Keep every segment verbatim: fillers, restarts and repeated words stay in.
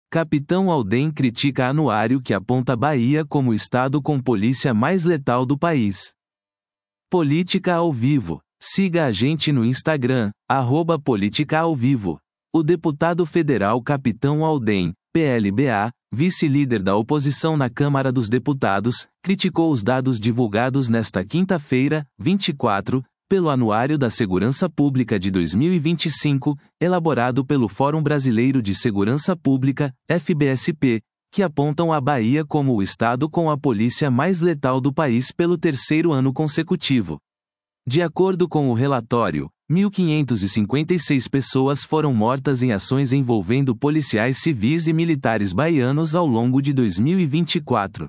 Capitão Alden critica anuário que aponta Bahia como o estado com polícia mais letal do país. Política ao vivo. Siga a gente no Instagram, arroba Política ao Vivo. O deputado federal Capitão Alden, P L B A, vice-líder da oposição na Câmara dos Deputados, criticou os dados divulgados nesta quinta-feira, vinte e quatro, pelo Anuário da Segurança Pública de dois mil e vinte e cinco, elaborado pelo Fórum Brasileiro de Segurança Pública, F B S P, que apontam a Bahia como o estado com a polícia mais letal do país pelo terceiro ano consecutivo. De acordo com o relatório, mil quinhentas e cinquenta e seis pessoas foram mortas em ações envolvendo policiais civis e militares baianos ao longo de dois mil e vinte e quatro.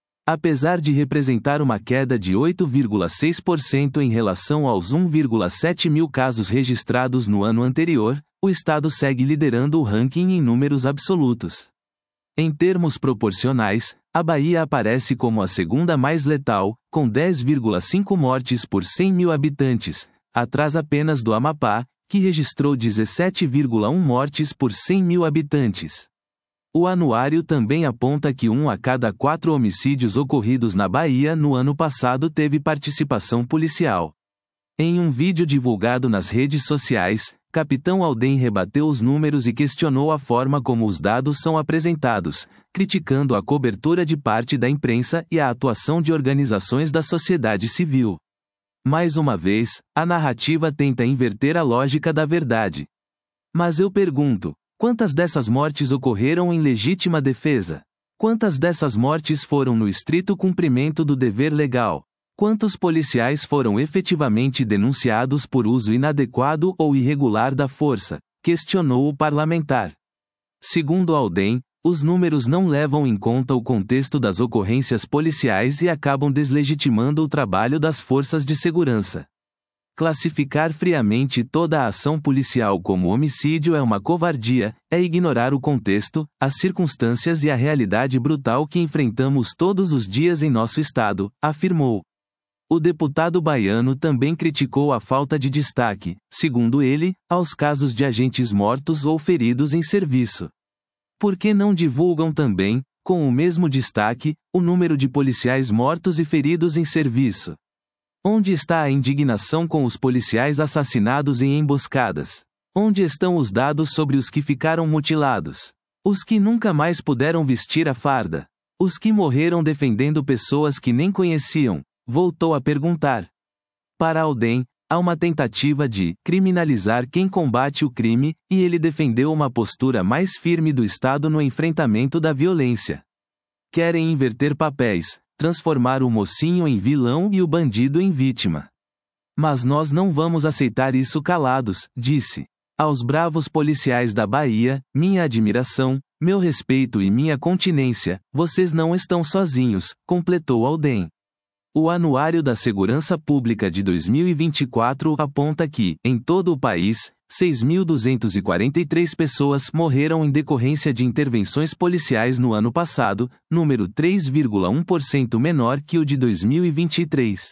Apesar de representar uma queda de oito vírgula seis por cento em relação aos um vírgula sete mil casos registrados no ano anterior, o estado segue liderando o ranking em números absolutos. Em termos proporcionais, a Bahia aparece como a segunda mais letal, com dez vírgula cinco mortes por cem mil habitantes, atrás apenas do Amapá, que registrou dezessete vírgula um mortes por cem mil habitantes. O anuário também aponta que um a cada quatro homicídios ocorridos na Bahia no ano passado teve participação policial. Em um vídeo divulgado nas redes sociais, Capitão Alden rebateu os números e questionou a forma como os dados são apresentados, criticando a cobertura de parte da imprensa e a atuação de organizações da sociedade civil. Mais uma vez, a narrativa tenta inverter a lógica da verdade. Mas eu pergunto, quantas dessas mortes ocorreram em legítima defesa? Quantas dessas mortes foram no estrito cumprimento do dever legal? Quantos policiais foram efetivamente denunciados por uso inadequado ou irregular da força? Questionou o parlamentar. Segundo Alden, os números não levam em conta o contexto das ocorrências policiais e acabam deslegitimando o trabalho das forças de segurança. Classificar friamente toda a ação policial como homicídio é uma covardia, é ignorar o contexto, as circunstâncias e a realidade brutal que enfrentamos todos os dias em nosso estado, afirmou. O deputado baiano também criticou a falta de destaque, segundo ele, aos casos de agentes mortos ou feridos em serviço. Por que não divulgam também, com o mesmo destaque, o número de policiais mortos e feridos em serviço? Onde está a indignação com os policiais assassinados em emboscadas? Onde estão os dados sobre os que ficaram mutilados? Os que nunca mais puderam vestir a farda? Os que morreram defendendo pessoas que nem conheciam? Voltou a perguntar. Para Alden, há uma tentativa de criminalizar quem combate o crime, e ele defendeu uma postura mais firme do Estado no enfrentamento da violência. Querem inverter papéis, transformar o mocinho em vilão e o bandido em vítima. Mas nós não vamos aceitar isso calados, disse. Aos bravos policiais da Bahia, minha admiração, meu respeito e minha continência, vocês não estão sozinhos, completou Alden. O Anuário da Segurança Pública de dois mil e vinte e quatro aponta que, em todo o país, seis mil duzentas e quarenta e três pessoas morreram em decorrência de intervenções policiais no ano passado, número três vírgula um por cento menor que o de dois mil e vinte e três.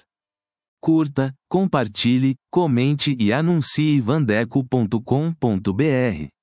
Curta, compartilhe, comente e anuncie vandeco ponto com ponto br.